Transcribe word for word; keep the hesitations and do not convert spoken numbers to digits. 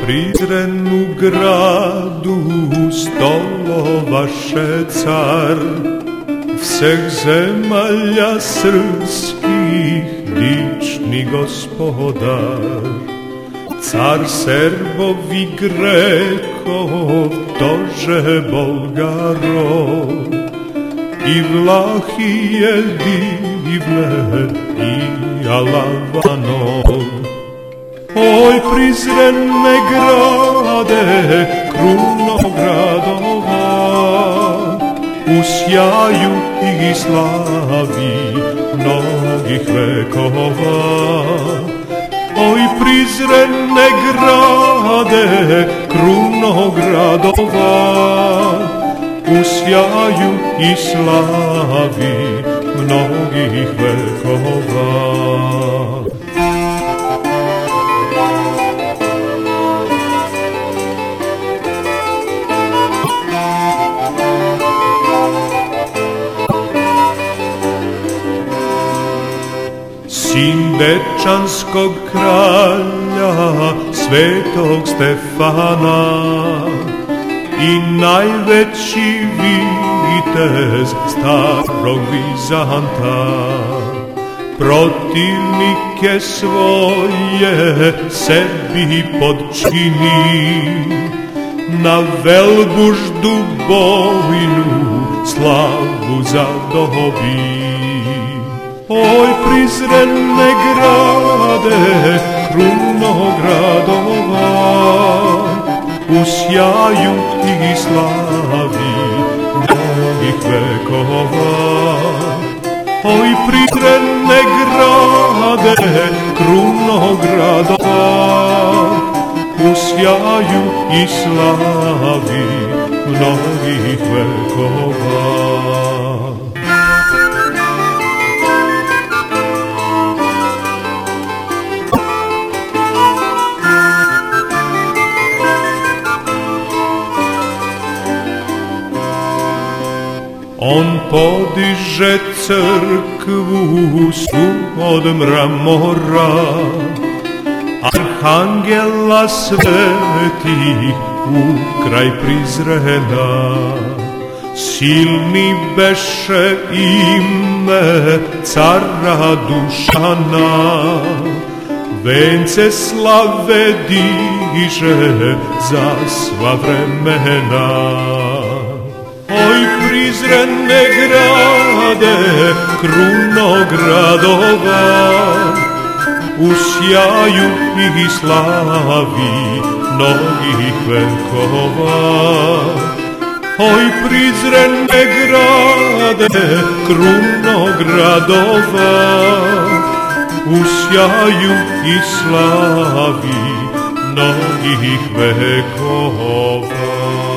Prizren u gradu stolovaše car, vseh zemalja srpskih lični gospodar. Car Srbov i Grekov, tože Bolgarov, i Vlahije divne i Alavanov. Oj, prizrene grade, kruno gradova, u sjaju i slavi mnogih vekova. Oj, prizrene grade, kruno gradova, u sjaju i slavi mnogih vekova. Sin dečanskog kralja, svetog Stefana, i najveći vitez starog Vizanta, protivnike svoje sebi podčini, na Velbuždu bojnu slavu zadobi. Oj, prizrene grade, kruno gradova, u sjaju i slavi mnogih vekova. Oj, prizrene grade, kruno gradova, u sjaju i slavi mnogih vekova. On podiže crkvu svu od mramora, arhangela svetih u kraj Prizrena. Silni beše ime cara Dušana, vence slave diže za sva vremena. Oj, prizrene grade, kruno gradova, u sjaju i slavi mnogih vekova. Oj, prizrene grade, kruno gradova, u sjaju i slavi mnogih vekova.